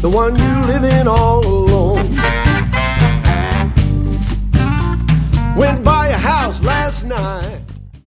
the one you live in all alone. Went by your house last night,